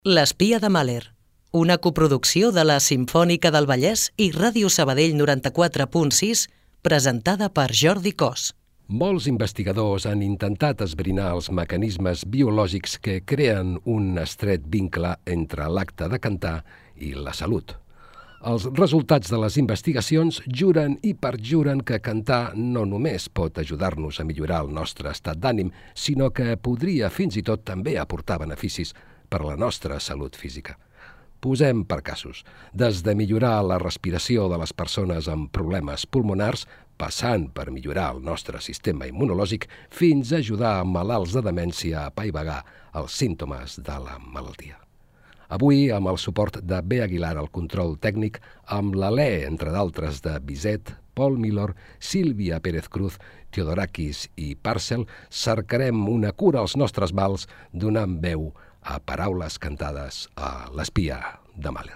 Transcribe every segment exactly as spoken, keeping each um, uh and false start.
L'espia de Mahler, una coproducció de la Simfònica del Vallès i Ràdio Sabadell noranta-quatre punt sis, presentada per Jordi Cos. Molts investigadors han intentat esbrinar els mecanismes biològics que creen un estret vincle entre l'acte de cantar i la salut. Els resultats de les investigacions juren i perjuren que cantar no només pot ajudar-nos a millorar el nostre estat d'ànim, sinó que podria fins i tot també aportar beneficis per a la nostra salut física. Posem per casos, des de millorar la respiració de les persones amb problemes pulmonars, passant per millorar el nostre sistema immunològic, fins a ajudar a malalts de demència a apaivagar els símptomes de la malaltia. Avui, amb el suport de B. Aguilar al control tècnic, amb l'alè, entre d'altres, de Bizet, Paul Milor, Sílvia Pérez Cruz, Teodorakis i Parcel, cercarem una cura als nostres mals donant veu a paraules cantades a l'espia de Mahler.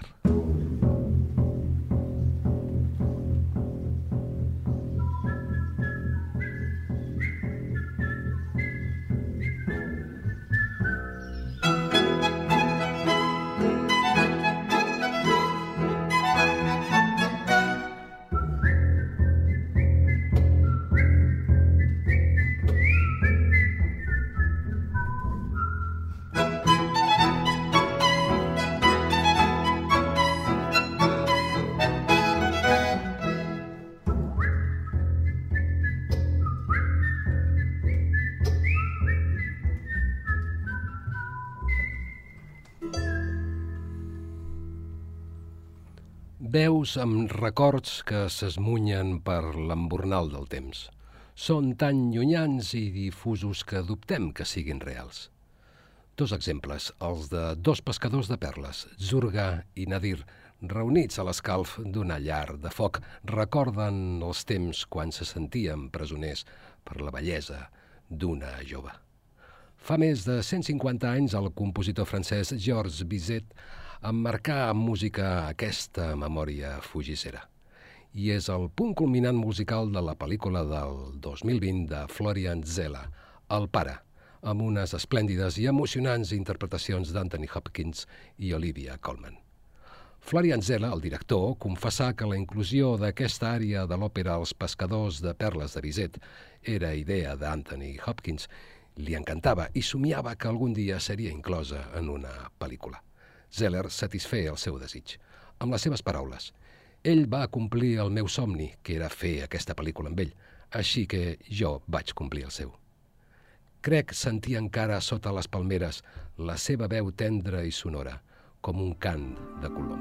Veus amb records que s'esmunyen per l'embornal del temps. Són tan llunyans i difusos que dubtem que siguin reals. Dos exemples, els de dos pescadors de perles, Zurga i Nadir, reunits a l'escalf d'una llar de foc, recorden els temps quan se sentien presoners per la bellesa d'una jove. Fa més de cent cinquanta anys el compositor francès Georges Bizet emmarcà amb música aquesta memòria fugissera. I és el punt culminant musical de la pel·lícula del dos mil vint de Florian Zeller, El pare, amb unes esplèndides i emocionants interpretacions d'Anthony Hopkins i Olivia Colman. Florian Zeller, el director, confessà que la inclusió d'aquesta àrea de l'òpera Els pescadors de perles de Bizet era idea d'Anthony Hopkins. Li encantava i somiava que algun dia seria inclosa en una pel·lícula. Zeller satisfé el seu desig. Amb les seves paraules, ell va complir el meu somni, que era fer aquesta pel·lícula amb ell, així que jo vaig complir el seu. Crec sentir encara sota les palmeres la seva veu tendra i sonora, com un cant de colom.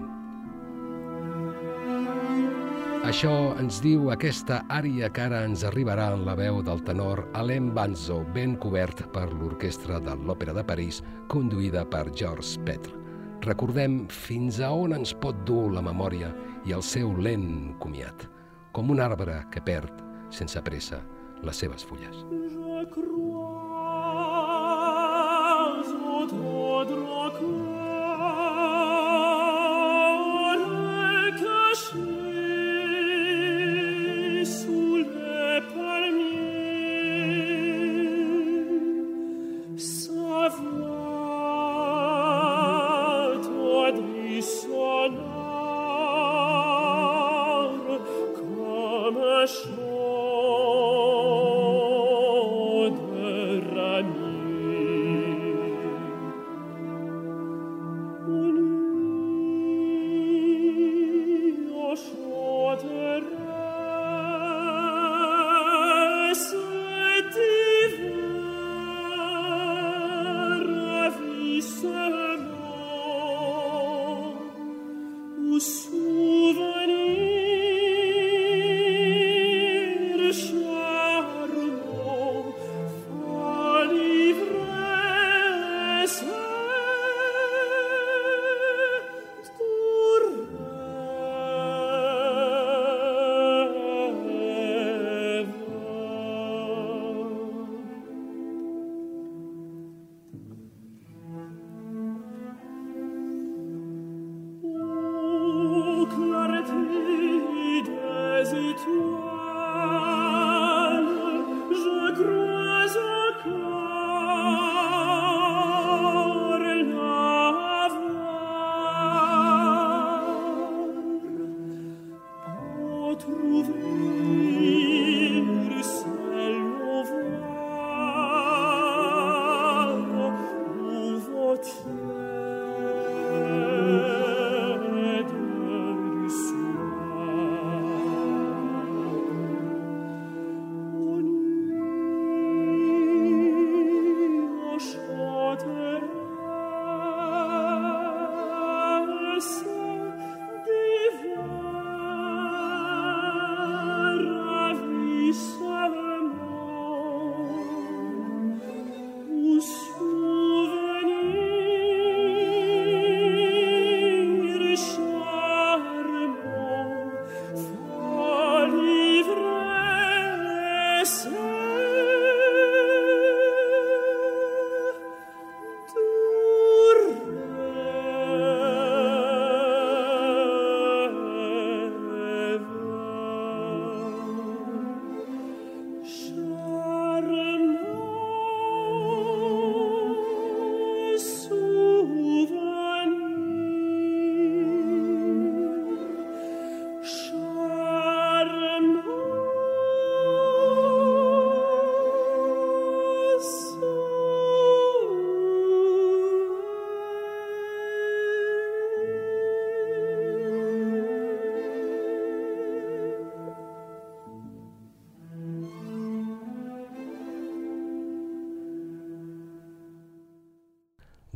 Això ens diu aquesta ària que ara ens arribarà en la veu del tenor Alain Banzo, ben cobert per l'orquestra de l'Òpera de París, conduïda per Georges Petre. Recordem fins a on ens pot dur la memòria i el seu lent comiat, com un arbre que perd, sense pressa, les seves fulles. Chaud de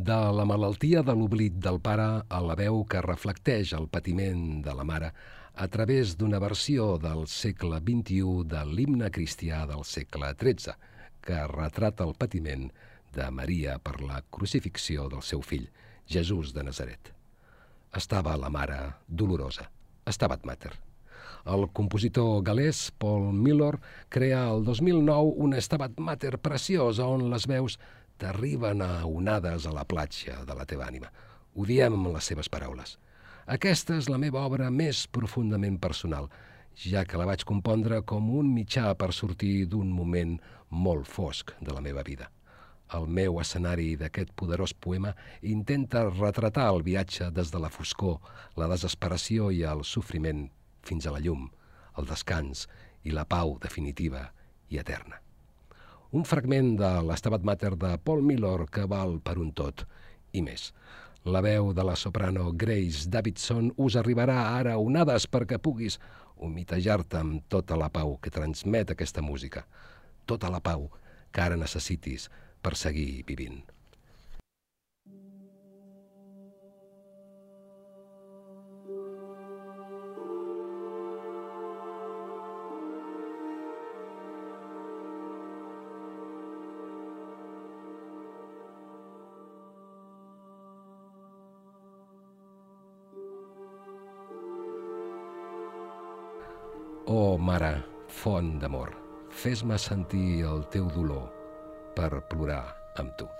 De la malaltia de l'oblit del pare a la veu que reflecteix el patiment de la mare a través d'una versió del segle vint-i-u de l'himne cristià del segle tretze, que retrata el patiment de Maria per la crucifixió del seu fill, Jesús de Nazaret. Estava la mare dolorosa, Stabat Mater. El compositor galès Paul Millor crea el dos mil nou una Stabat Mater preciosa on les veus t'arriben a onades a la platja de la teva ànima. Ho diem amb les seves paraules. Aquesta és la meva obra més profundament personal, ja que la vaig compondre com un mitjà per sortir d'un moment molt fosc de la meva vida. El meu escenari d'aquest poderós poema intenta retratar el viatge des de la foscor, la desesperació i el sofriment fins a la llum, el descans i la pau definitiva i eterna. Un fragment de l'Stabat Mater de Paul Millor que val per un tot i més. La veu de la soprano Grace Davidson us arribarà ara a onades perquè puguis humitejar-te amb tota la pau que transmet aquesta música, tota la pau que ara necessitis per seguir vivint. Oh, mare, font d'amor, fes-me sentir el teu dolor per plorar amb tu.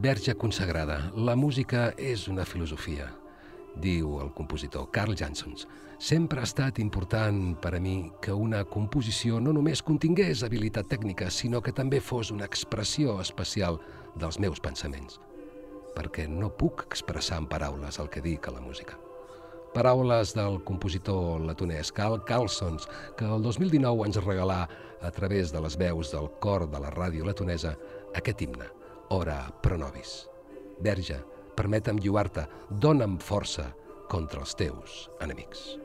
Verge consagrada, la música és una filosofia, diu el compositor Carl Jansons. Sempre ha estat important per a mi que una composició no només contingués habilitat tècnica, sinó que també fos una expressió especial dels meus pensaments, perquè no puc expressar en paraules el que dic a la música. Paraules del compositor letonès Carl Carlsons, que el dos mil dinou ens regalà, a través de les veus del cor de la ràdio letonesa, aquest himne, Ora pro nobis. Verge, permetem lluar-te, dona'm força contra els teus enemics.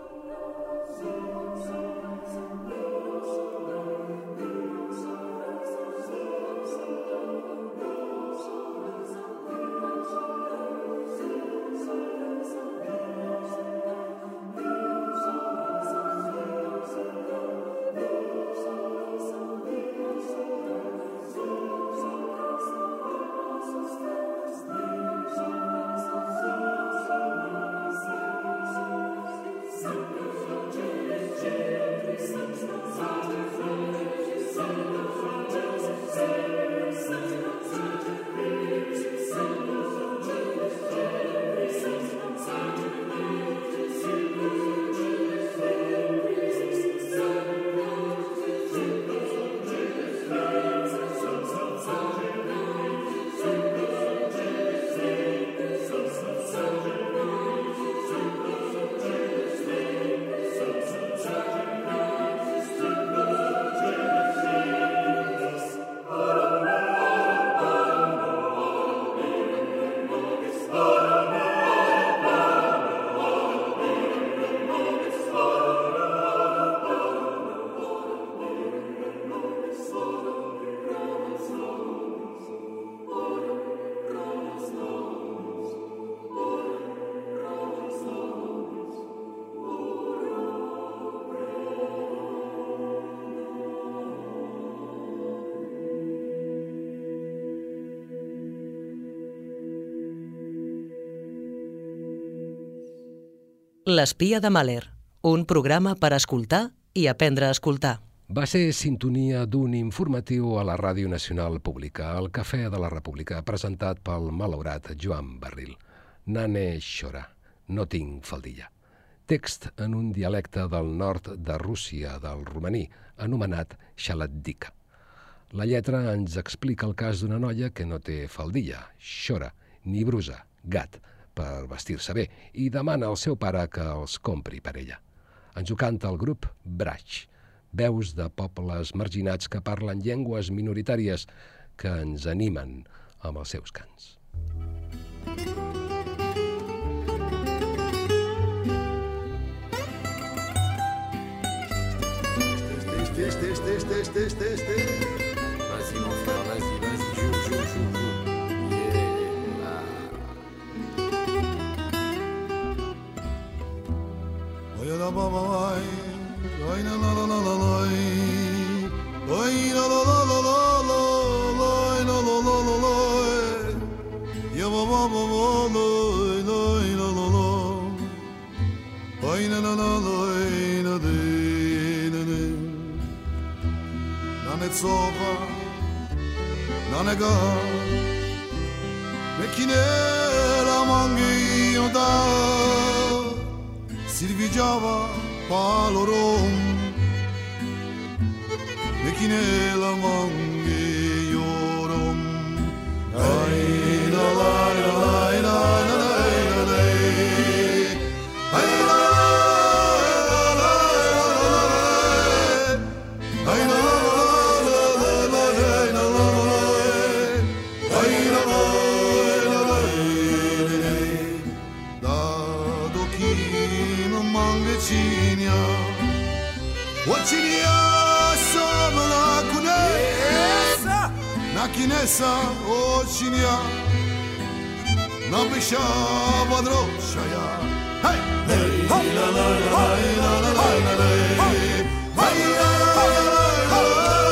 L'espia de Mahler, un programa per escoltar i aprendre a escoltar. Va ser sintonia d'un informatiu a la Ràdio Nacional Pública, al Cafè de la República, presentat pel malaurat Joan Barril. Nane Shora, no tinc faldilla. Text en un dialecte del nord de Rússia, del romaní, anomenat xaladdica. La lletra ens explica el cas d'una noia que no té faldilla, Shora, ni brusa, gat, per vestir-se bé, i demana al seu pare que els compri per ella. Ens ho canta el grup Brach, veus de pobles marginats que parlen llengües minoritàries que ens animen amb els seus cants. Teste, teste, teste, teste, teste. Vas-y mon frère, vas-y, vas-y, joue, joue, joue, joue. Oy la ba ba oy, oy la la la la la la, oy la la la la la la, oy la la la la la, ya ba ba ba ba la, oy la la la, oy la la la la la la. Na ne tsova, na ne ga, mekine la mangi yoda. Silvigiava palorom, mekine la mangi yorum. Ay la la la la la la la la. Ay la la la la la. Ay la la la la la la. Ay la la la la. Da doki Mangecinia, Wachinia Sabla Kunesa, Nakinesa, Ochinia, Nabisha Badroshaya. Hey, hey, la la la la la la la la. Hey, la la la la la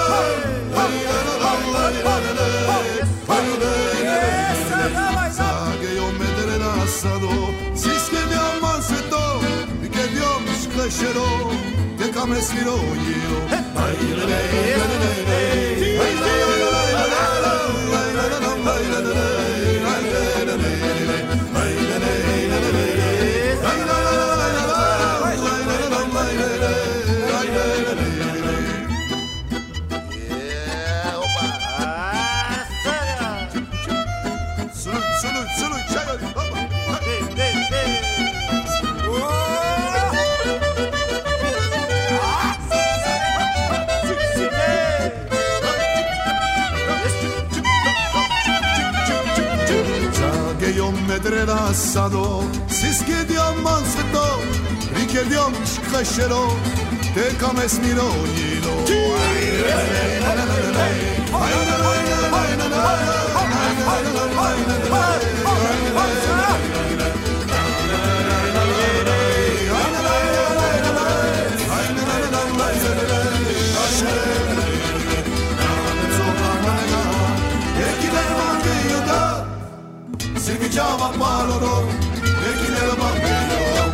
la. Sage yo medere nasado, siske mi amanseto. Crescerò, te camestirò io. Hey, asado, siskidiam mansveto, richiediam screscerò, te come smirognino. Chiama Paloro e chi nel bambino.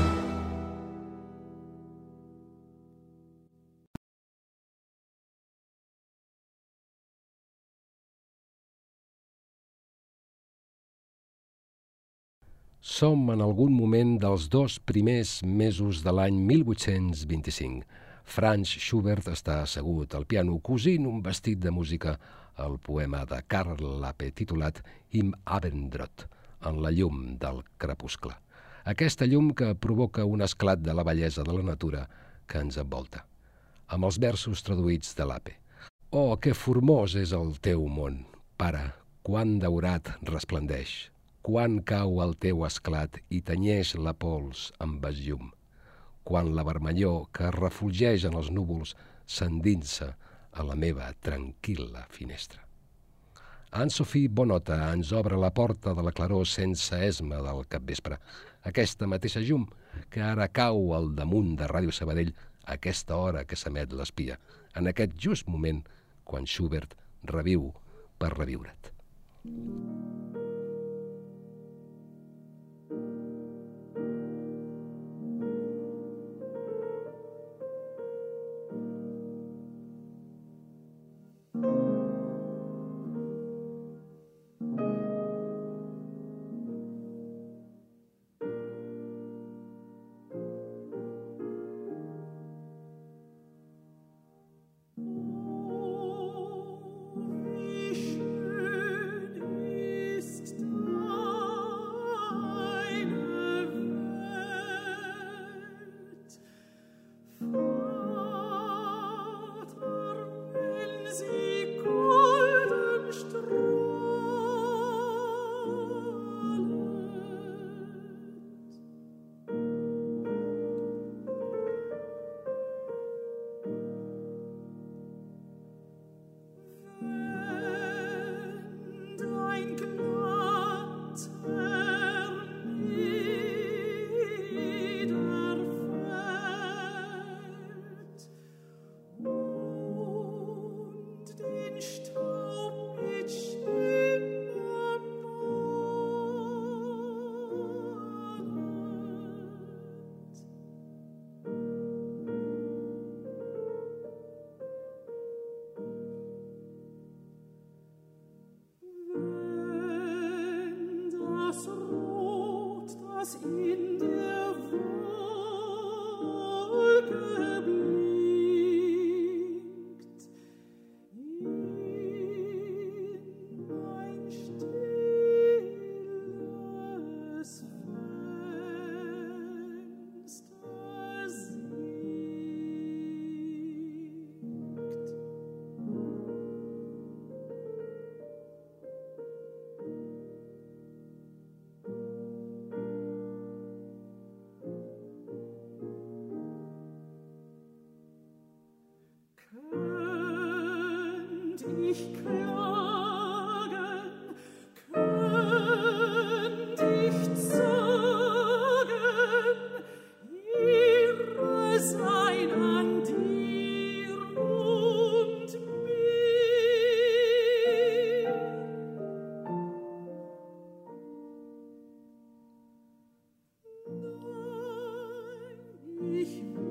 Som en algun moment dels dos primers mesos de l'any mil vuit-cents vint-i-cinc. Franz Schubert està assegut al piano cosint un vestit de música al poema de Karl Lappe titulat Im Abendrot, en la llum del crepuscle. Aquesta llum que provoca un esclat de la bellesa de la natura que ens envolta. Amb els versos traduïts de Lappe. Oh, que formós és el teu món, pare, quan daurat resplendeix, quan cau el teu esclat i tenyeix la pols amb esllum, quan la vermellor que refulgeix en els núvols s'endinsa a la meva tranquil·la finestra. Anne-Sophie Bonota ens obre la porta de la claror sense esma del capvespre. Aquesta mateixa llum que ara cau al damunt de Ràdio Sabadell a aquesta hora que s'emet l'espia, en aquest just moment quan Schubert reviu per reviure't.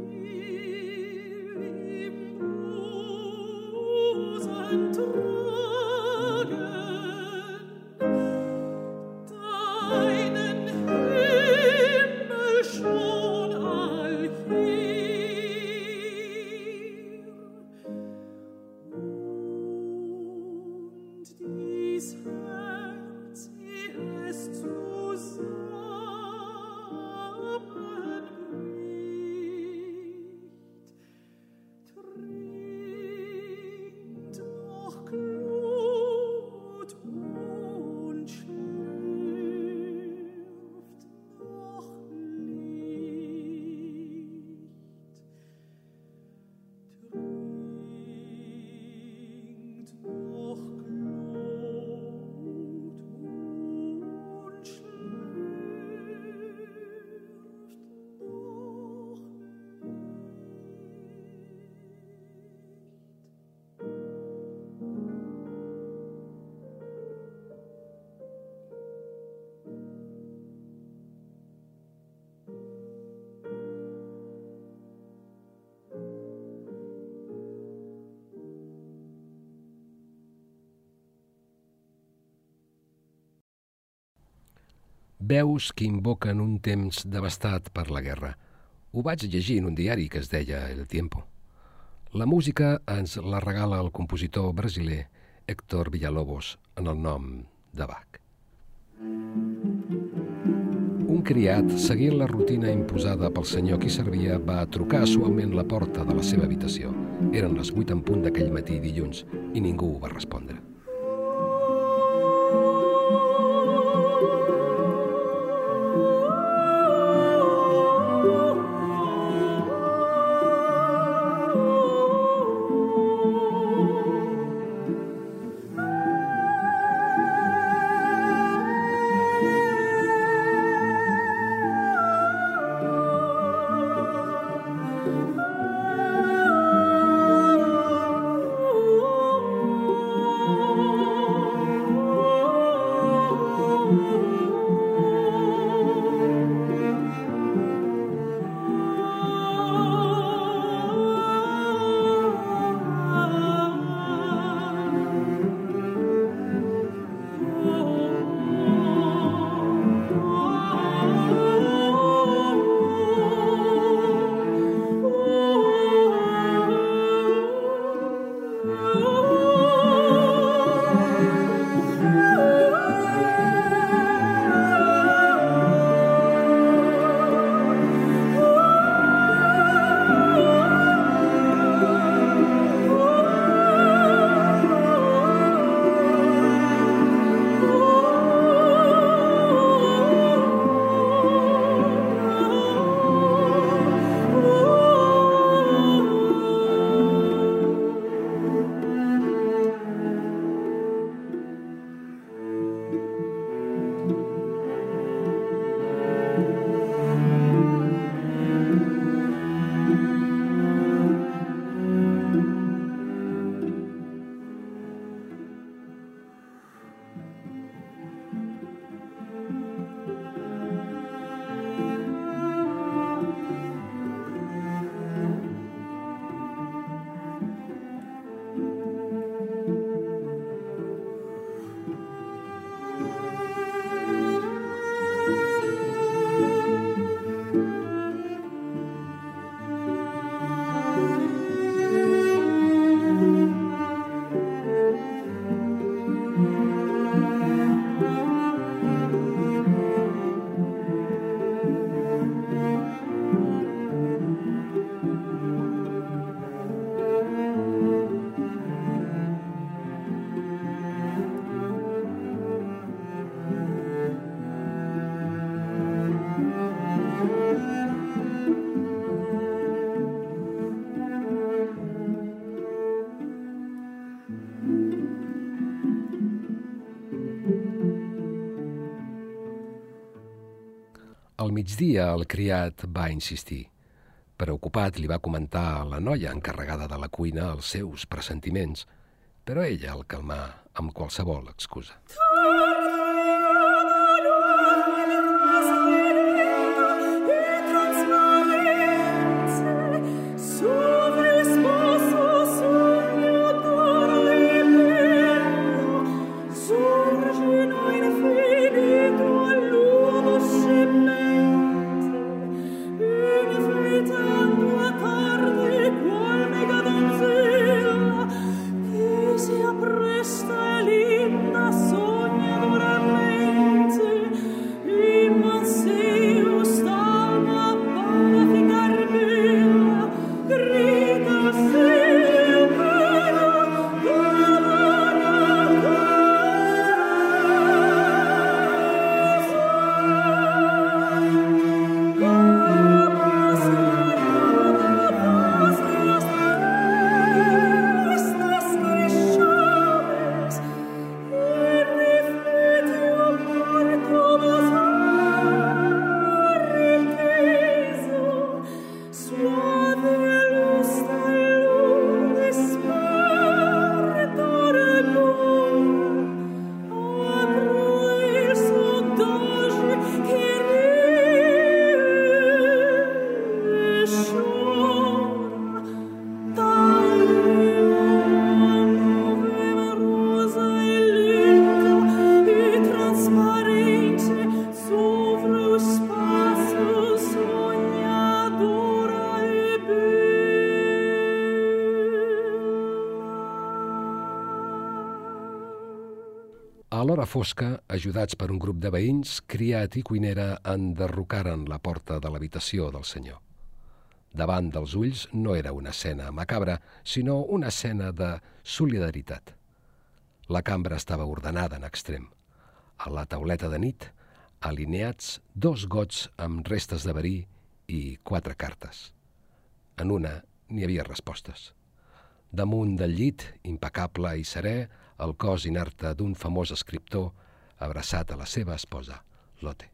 Thank you. Veus que invoquen un temps devastat per la guerra. Ho vaig llegir en un diari que es deia El Tiempo. La música ens la regala el compositor brasiler Héctor Villalobos en el nom de Bach. Un criat, seguint la rutina imposada pel senyor qui servia, va trucar suaument la porta de la seva habitació. Eren les vuit en punt d'aquell matí dilluns i ningú va respondre. Al migdia el criat va insistir. Preocupat li va comentar a la noia encarregada de la cuina els seus pressentiments, però ella el calmà amb qualsevol excusa. Presta linda sola A l'hora fosca, ajudats per un grup de veïns, criat i cuinera enderrocaren la porta de l'habitació del senyor. Davant dels ulls no era una escena macabra, sinó una escena de solidaritat. La cambra estava ordenada en extrem. A la tauleta de nit, alineats dos gots amb restes de verí i quatre cartes. En una n'hi havia respostes. Damunt del llit, impecable i serè, el cos inerte d'un famós escriptor abraçat a la seva esposa, Lotte.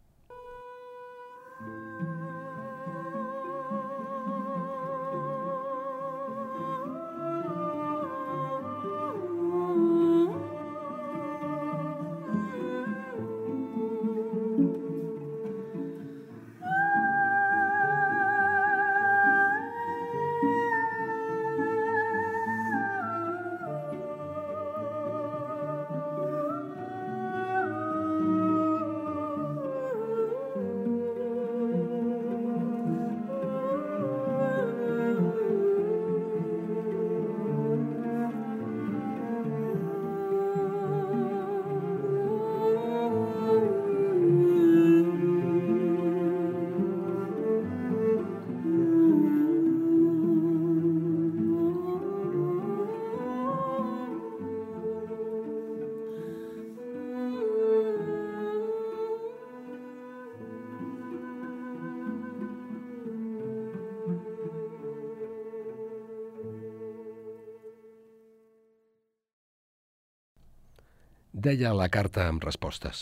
Deia la carta amb respostes.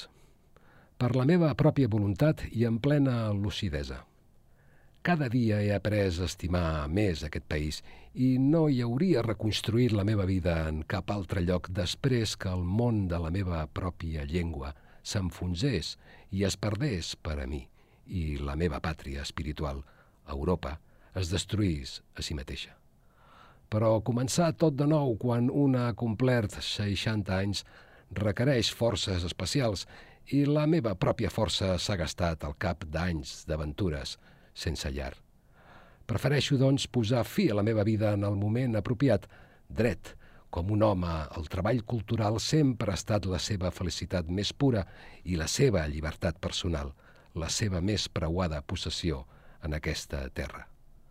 Per la meva pròpia voluntat i en plena lucidesa. Cada dia he après a estimar més aquest país i no hi hauria reconstruït la meva vida en cap altre lloc després que el món de la meva pròpia llengua s'enfonsés i es perdés per a mi i la meva pàtria espiritual, Europa, es destruís a si mateixa. Però començar tot de nou quan un ha complert seixanta anys requereix forces especials i la meva pròpia força s'ha gastat al cap d'anys d'aventures sense llar. Prefereixo, doncs, posar fi a la meva vida en el moment apropiat, dret, com un home. El treball cultural sempre ha estat la seva felicitat més pura i la seva llibertat personal, la seva més preuada possessió en aquesta terra.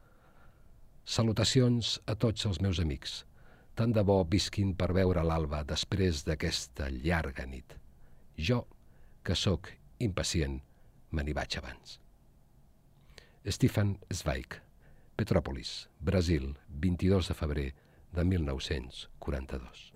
Salutacions a tots els meus amics. Tant de bo visquin per veure l'alba després d'aquesta llarga nit. Jo, que sóc impacient, me n'hi vaig abans. Stefan Zweig, Petrópolis, Brasil, vint-i-dos de febrer de mil nou-cents quaranta-dos.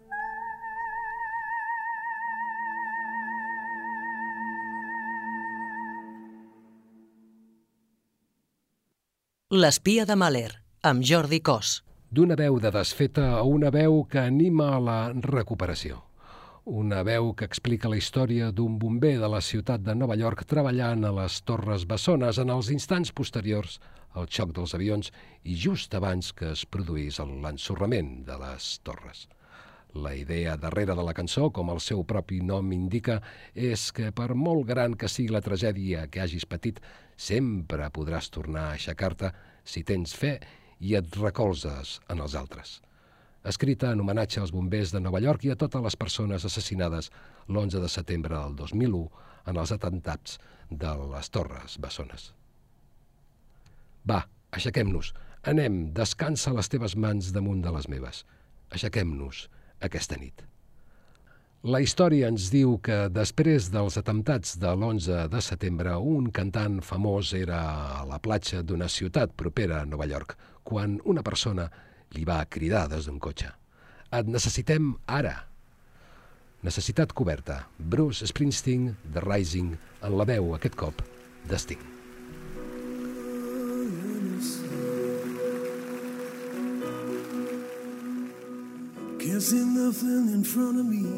L'espia de Mahler, amb Jordi Cos. D'una veu de desfeta a una veu que anima a la recuperació. Una veu que explica la història d'un bomber de la ciutat de Nova York treballant a les Torres Bessones en els instants posteriors al xoc dels avions i just abans que es produís l'ensorrament de les torres. La idea darrere de la cançó, com el seu propi nom indica, és que per molt gran que sigui la tragèdia que hagis patit, sempre podràs tornar a aixecar-te si tens fe i et recolzes en els altres. Escrita en homenatge als bombers de Nova York i a totes les persones assassinades l'onze de setembre del dos mil u en els atemptats de les Torres Bessones. Va, aixequem-nos. Anem, descansa les teves mans damunt de les meves. Aixequem-nos aquesta nit. La història ens diu que després dels atemptats de l'onze de setembre, un cantant famós era a la platja d'una ciutat propera a Nova York, quan una persona li va cridar des d'un cotxe. Et necessitem ara. Necessitat coberta. Bruce Springsteen, The Rising, en la veu, aquest cop, de Sting. Can't see nothing in front of me.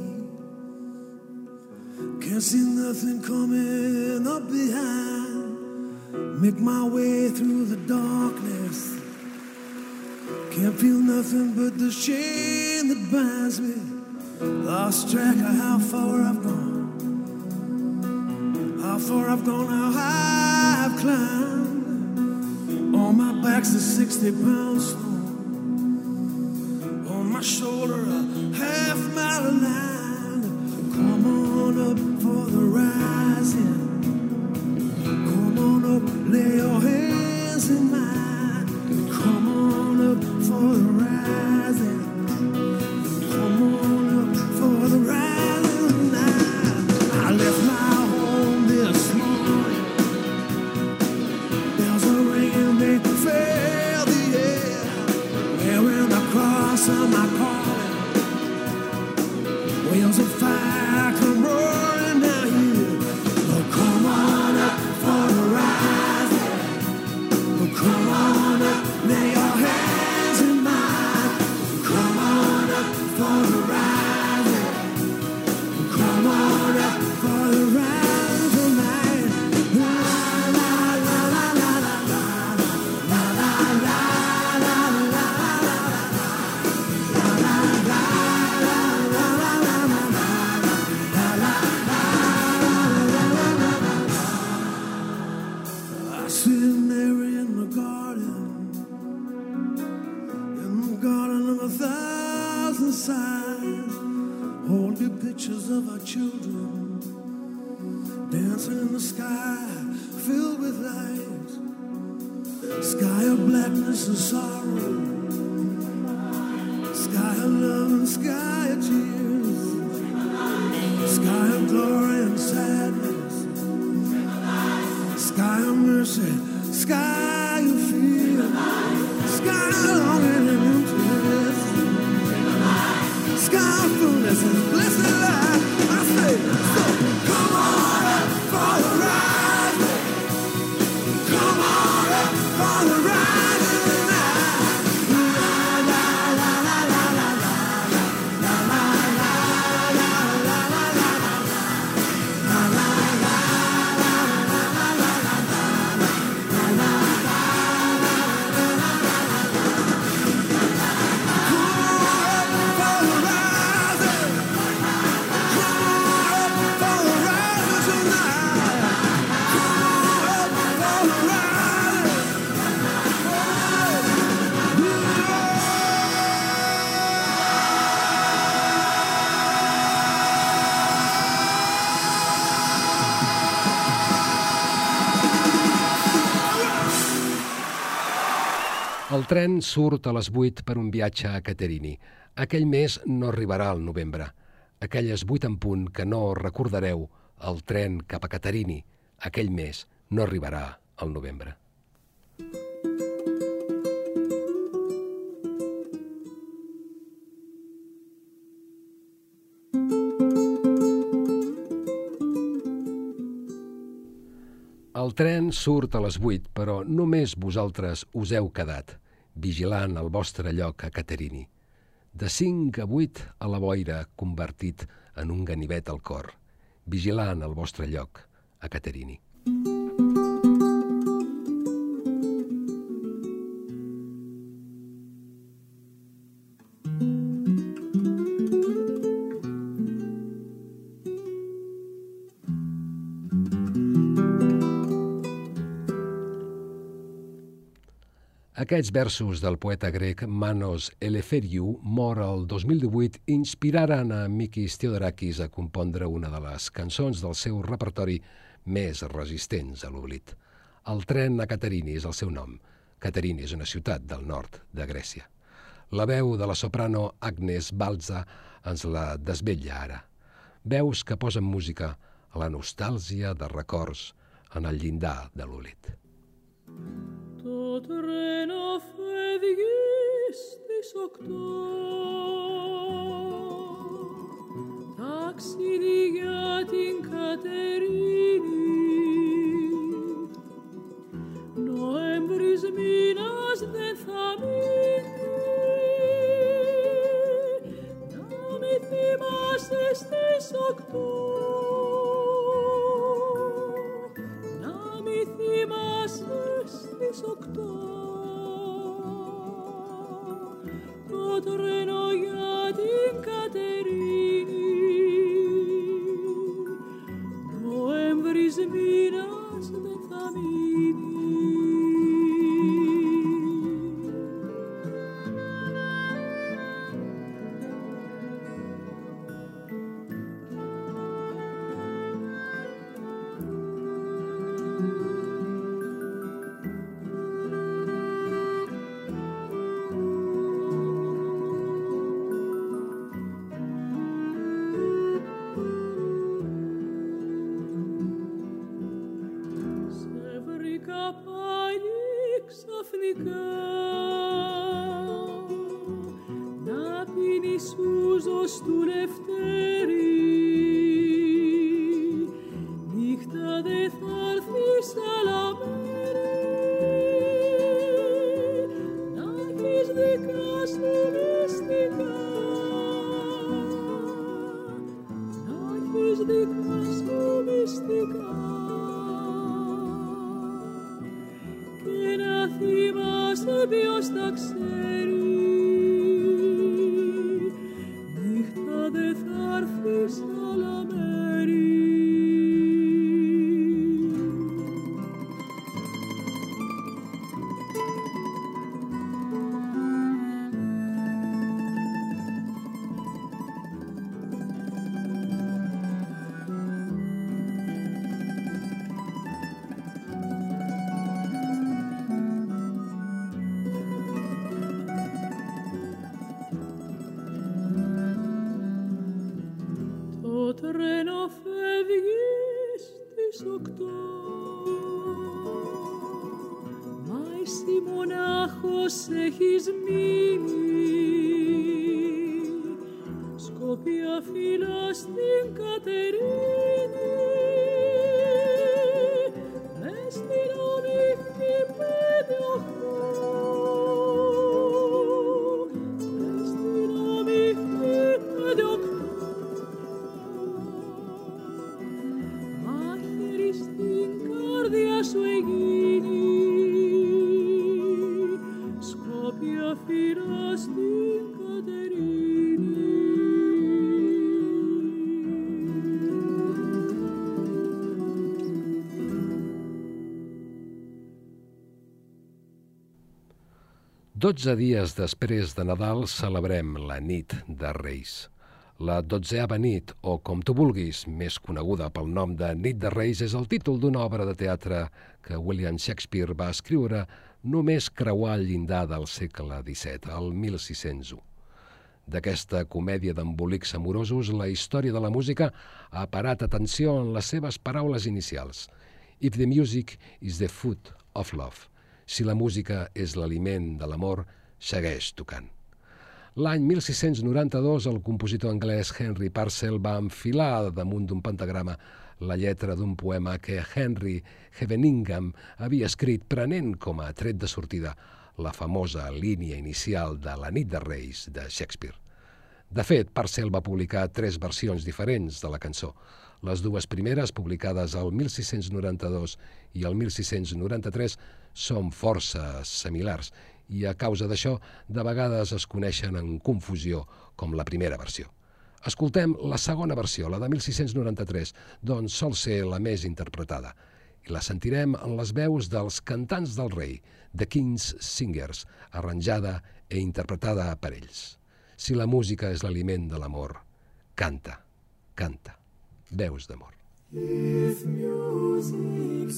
Can't see nothing coming up behind. Make my way through the darkness. Can't feel nothing but the chain that binds me. Lost track of how far I've gone. How far I've gone, how high I've climbed. On my back's a sixty pound stone. On my shoulder a half mile of line. Come on on up for the rising. Come on up, lay your hands in mine. Come on up for the rising. Come on up for the rising tonight. I left my home this morning. Bells are ringing, they fill the air. Wearing the cross of my calling. Wheels of fire come roaring down here. Oh, come on up for the rising. Oh, come on up, lay your hands in mine. Come on up for the rising. Oh, come on up for the rising tonight. La la la la la la la la la la la la sitting there in the garden, in the garden of a thousand sighs, holding pictures of our children, dancing in the sky filled with light, sky of blackness and sorrow, sky of love and sky of tears, sky of glory and sadness, sky of mercy, sky of fear, sky of longing and emptiness, sky of fullness and blessed life. I say, so come on up for the rising. Come on up for the rising tonight. La la la la la la la la la la la la la la la la. El tren surt a les vuit per un viatge a Caterini. Aquell mes no arribarà al novembre. Aquelles vuit en punt que no recordareu, el tren cap a Caterini, aquell mes no arribarà al novembre. El tren surt a les vuit, però només vosaltres us heu quedat, vigilant el vostre lloc a Caterini. De cinc a vuit a la boira, convertit en un ganivet al cor, vigilant el vostre lloc a Caterini. Aquests versos del poeta grec Manos Eleftheriou, mort el dos mil divuit, inspiraren a Mikis Theodorakis a compondre una de les cançons del seu repertori més resistents a l'oblit. El tren a Caterini és el seu nom. Caterini és una ciutat del nord de Grècia. La veu de la soprano Agnes Balza ens la desvetlla ara. Veus que posen música a la nostàlgia de records en el llindar de l'oblit. Το τρένο φεύγει στις οκτώ, ταξίδι για την Κατερίνη. Νοέμβρης μήνας δεν θα μείνει, να μη θυμάσαι στις οκτώ, να μη θυμάσαι στις οκτώ. Το τρένο για την Κατερίνη, Νοέμβρης μήνας δεν θα μείνει. ήλιος του Λευτέρη. Νύχτα δε θα έρθει σαλαμέρη, να έχεις δικά σου μυστικά, να έχεις δικά σου μυστικά, και να θυμάσαι ποιος τα ξέρει. Νύχτα δε θα έρθει σαλαμέρη. Το τρένο φεύγει στις οκτώ, μα εσύ μονάχος έχεις μείνει. Σκόπια φύλλα στην Κατερίνη, μες στην ομίχτη πέντε οχτώ, μες στην ομίχτη πέντε οχτώ. Στην καρδιά σου εγίνει, σκόπια φύλλα στην Κατερίνη. Dotze dies després de Nadal celebrem la nit de Reis. La dotzeava nit, o com tu vulguis, més coneguda pel nom de Nit de Reis, és el títol d'una obra de teatre que William Shakespeare va escriure només creuar el llindar del segle disset, el mil sis-cents u. D'aquesta comèdia d'embolics amorosos, la història de la música ha parat atenció en les seves paraules inicials. If the music is the food of love. Si la música és l'aliment de l'amor, segueix tocant. L'any mil sis-cents noranta-dos, el compositor anglès Henry Purcell va enfilar damunt d'un pentagrama la lletra d'un poema que Henry Heveningham havia escrit prenent com a tret de sortida la famosa línia inicial de La nit de Reis de Shakespeare. De fet, Purcell va publicar tres versions diferents de la cançó. Les dues primeres, publicades el mil sis-cents noranta-dos i el mil sis-cents noranta-tres, són força similars i a causa d'això de vegades es coneixen en confusió com la primera versió. Escoltem la segona versió, la de mil sis-cents noranta-tres, doncs sol ser la més interpretada, i la sentirem en les veus dels cantants del rei, The King's Singers, arranjada i interpretada per ells. Si la música és l'aliment de l'amor, canta, canta, veus d'amor. If music's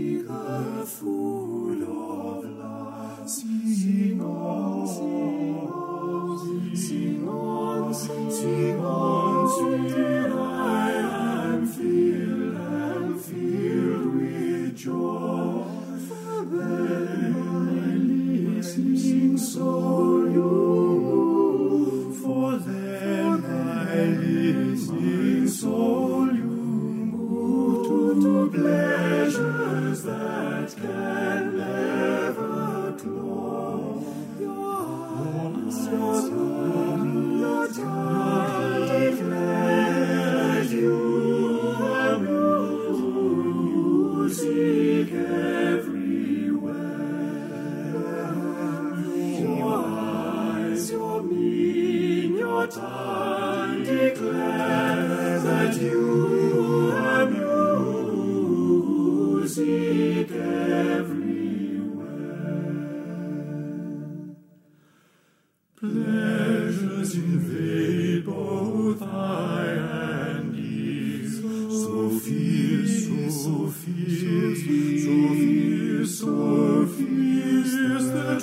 the food of love, sing on, sing on, sing on, sing on, sweet, I am filled, am filled with joy. For then my listening soul you move, for then my listening soul you to pleasures that can never close. Your tongue, your tongue declares you are music everywhere. Your eyes, your mien, your tongue declares that you are music. Music everywhere. Pleasures invade both eye and ears. So fierce, so fierce, so fierce, so fierce. The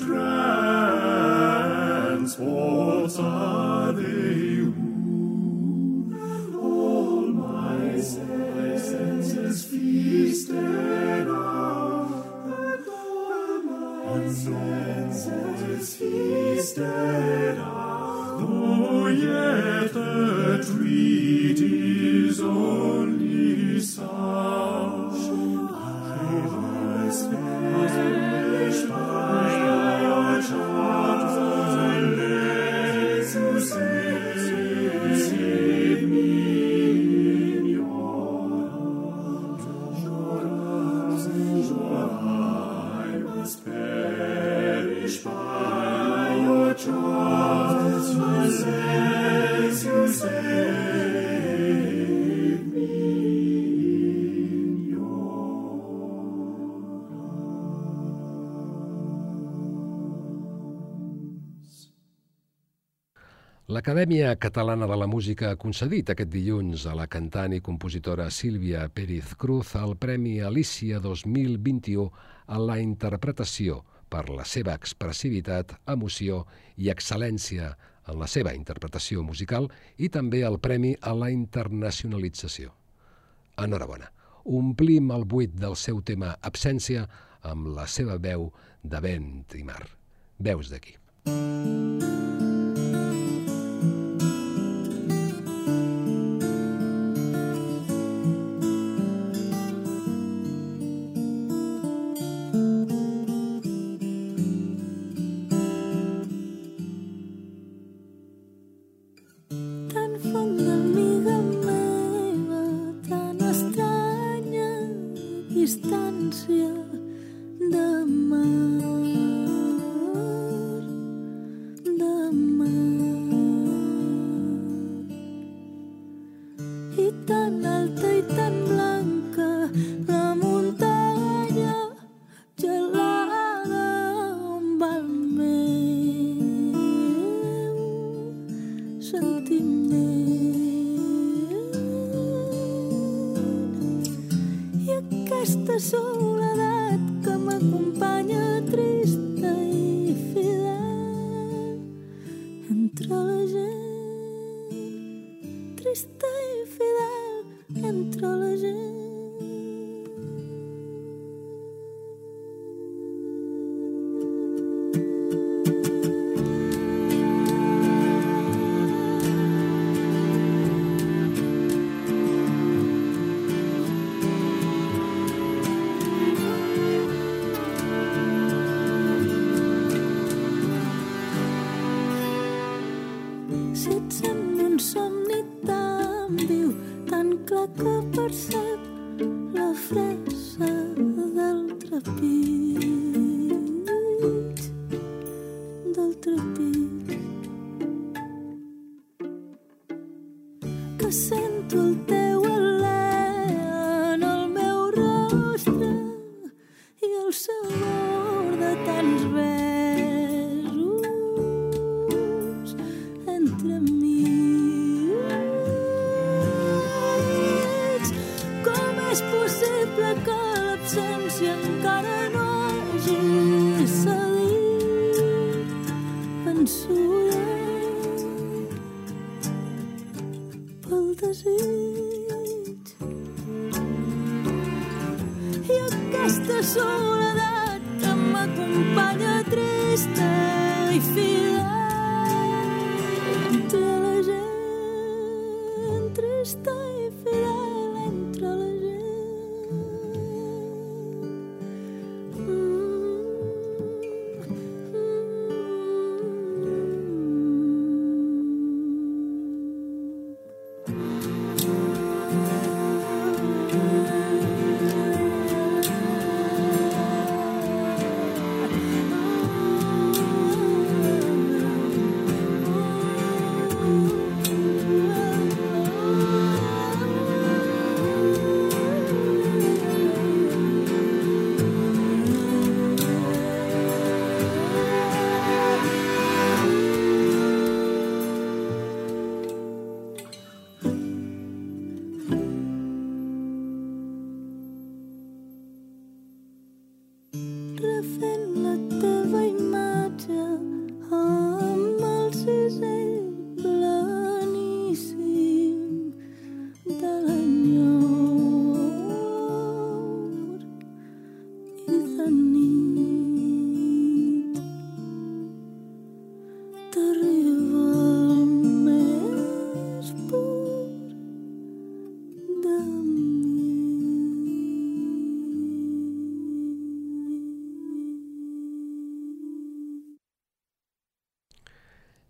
transports are they woo, and all my senses feasted on, and all my senses feasted on. Though yet the treaty is only sound. Rivers perish by your charms, unless you save me in your arms. Your arms, your I must perish by your charms, unless you save me in your arms. L'Acadèmia Catalana de la Música ha concedit aquest dilluns a la cantant i compositora Sílvia Pérez Cruz el Premi Alícia dos mil vint-i-u a la interpretació per la seva expressivitat, emoció i excel·lència en la seva interpretació musical i també el Premi a la internacionalització. Enhorabona, omplim el buit del seu tema Absència amb la seva veu de vent i mar. Veus d'aquí.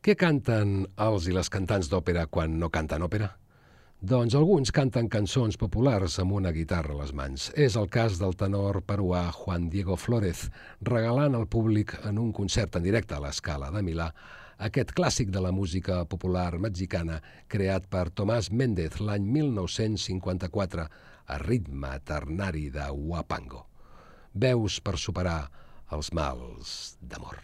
Què canten els i les cantants d'òpera quan no canten òpera? Doncs alguns canten cançons populars amb una guitarra a les mans. És el cas del tenor peruà Juan Diego Flórez, regalant al públic en un concert en directe a la Scala de Milà aquest clàssic de la música popular mexicana creat per Tomás Méndez l'any mil nou-cents cinquanta-quatre a ritme ternari de huapango. Veus per superar els mals d'amor.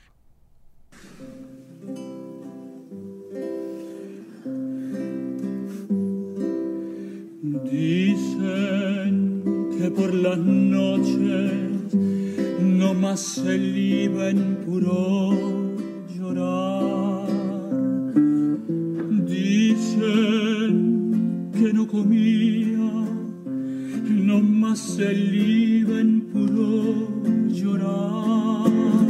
Dicen que por las noches no más se liben puro llorar. Dicen que no comía, no más se liben puro llorar.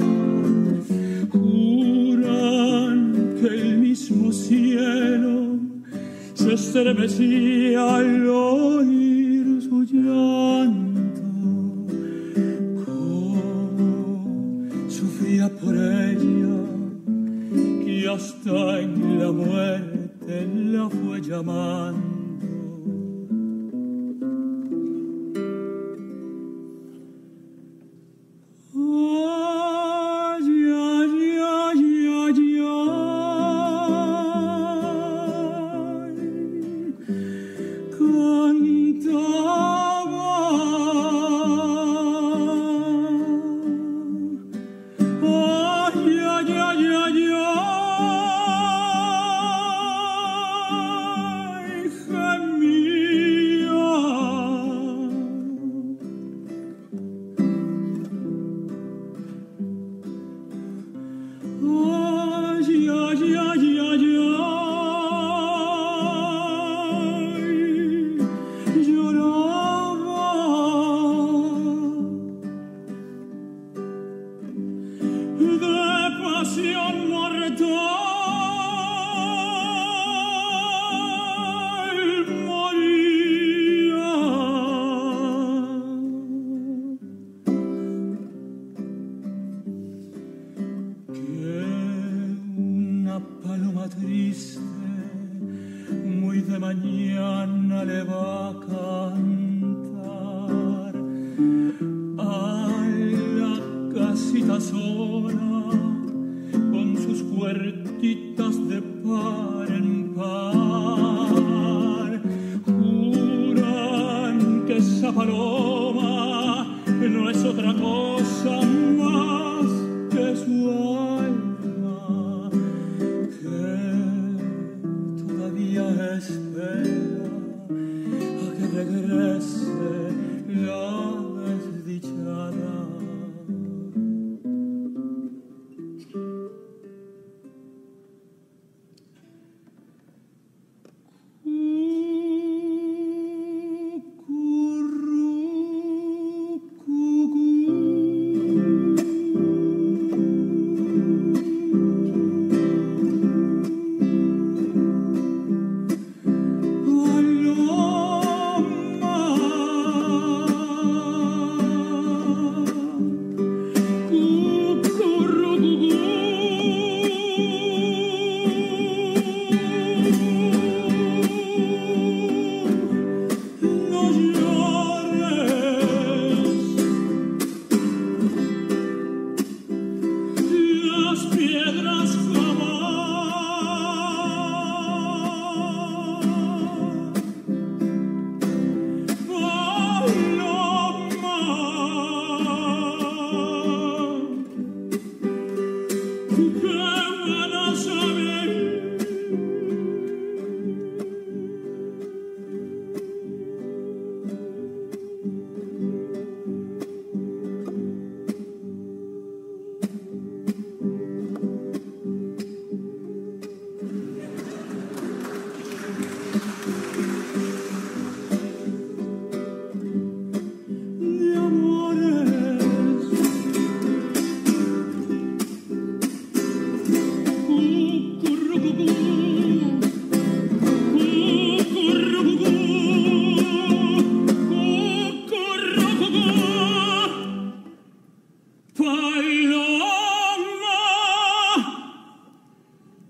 Juran que el mismo cielo se estremecía al oír su llanto. Cómo sufría por ella, que hasta en la muerte la fue llamando.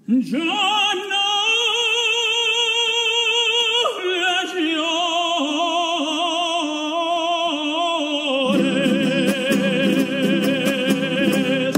ya no le llores.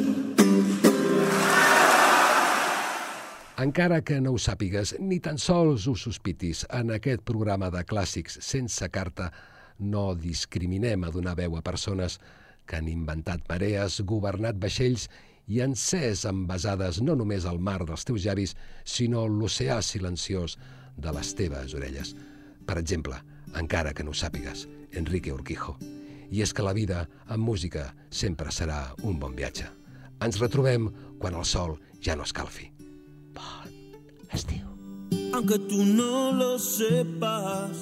Encara que no ho sàpigues, ni tan sols ho sospitis, en aquest programa de clàssics sense carta no discriminem a donar veu a persones que han inventat marees, governat vaixells i encès envasades no només al mar dels teus llavis, sinó l'oceà silenciós de les teves orelles. Per exemple, encara que no ho sàpigues, Enrique Urquijo. I és que la vida, amb música, sempre serà un bon viatge. Ens retrobem quan el sol ja no escalfi. Bon estiu. Aunque tú no lo sepas,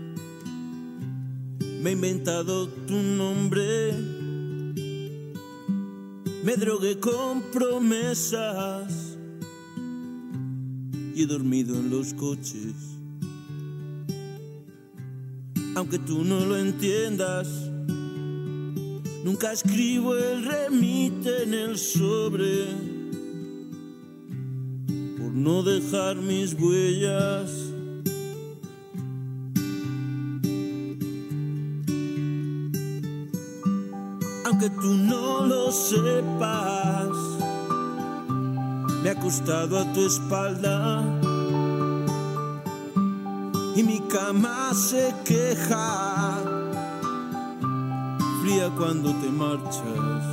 me he inventado tu nombre. Me drogué con promesas y he dormido en los coches. Aunque tú no lo entiendas, nunca escribo el remite en el sobre por no dejar mis huellas. Aunque tú no lo sepas, me he acostado a tu espalda y mi cama se queja, fría cuando te marchas.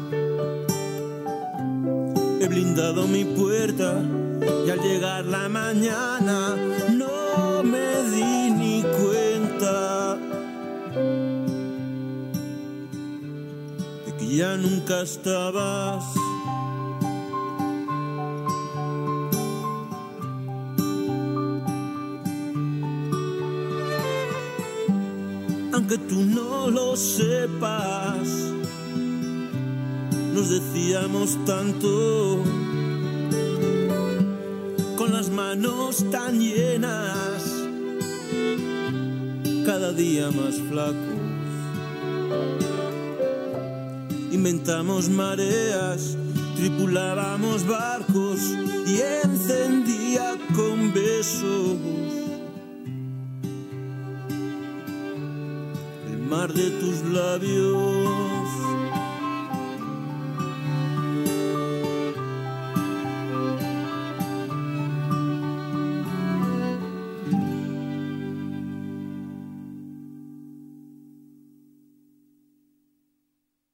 He blindado mi puerta y al llegar la mañana no me di ni cuenta de que ya nunca estabas. Aunque tú no lo sepas, nos decíamos tanto, con las manos tan llenas, cada día más flacos. Inventamos mareas, tripulábamos barcos y encendía con besos el mar de tus labios.